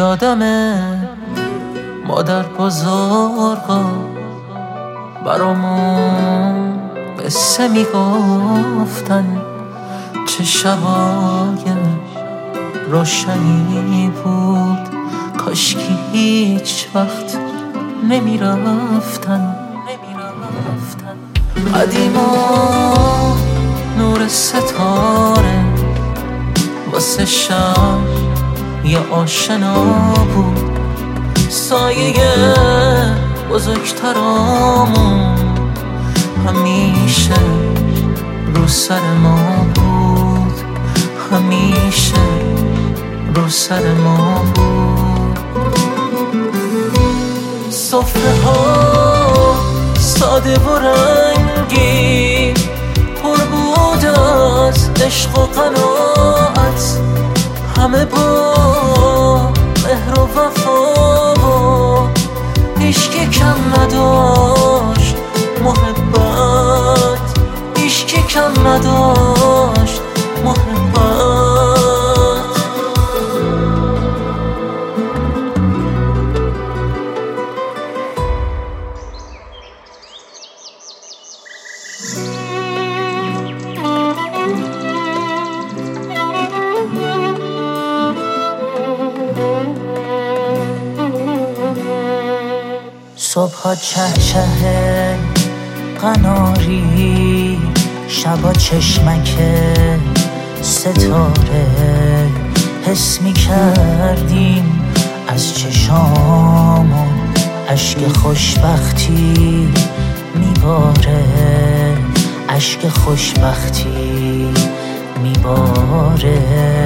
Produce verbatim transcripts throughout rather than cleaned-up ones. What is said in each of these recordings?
یادمه مادر بزرگا برامون قصه میگفتن، چه شبای روشنی بود، کاشکی هیچ وقت نمیرفتن. قدیما نور ستاره واسه شب یه آشنا بود، سایه بزرگترامون همیشه رو سر ما بود، همیشه رو سر ما بود. سفره ها ساده و رنگی پر بود از عشق و قناعت، همه با مهر و وفا و هیچکی کم نداشت محبت، هیچکی کم نداشت محبت. صبحا چه چه قناری، شبا چشمک ستاره، حس می کردیم از چشامون اشک خوشبختی میباره، اشک خوشبختی میباره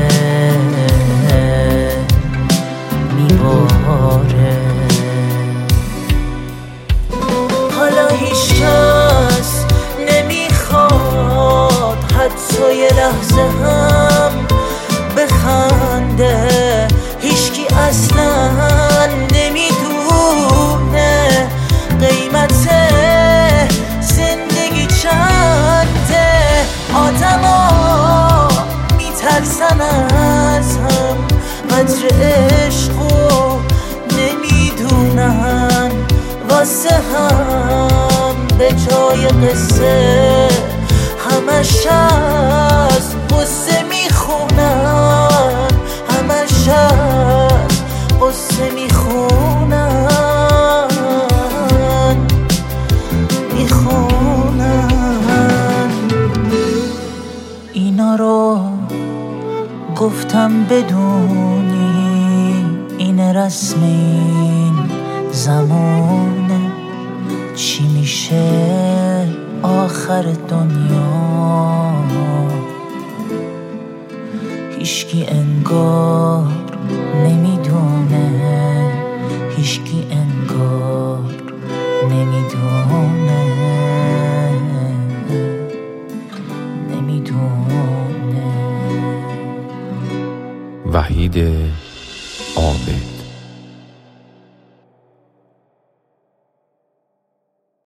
میباره. حالا هیچ کس نمیخواد حتی یه لحظه هم بخنده، هیچکی اصلا نمیدونه قیمت زندگی چنده. آدما میترسن از هم، قدر عشقو نمیدونن، واسه هم به جای قصه همش از قصه میخونن، همش از قصه میخونن میخونن. اینا رو گفتم بدونی این رسم این زمانه، چی میشه آخر دنیا. هیچکی انگار نمیدونه، هیچکی انگار نمیدونه نمیدونه. وحید آبه.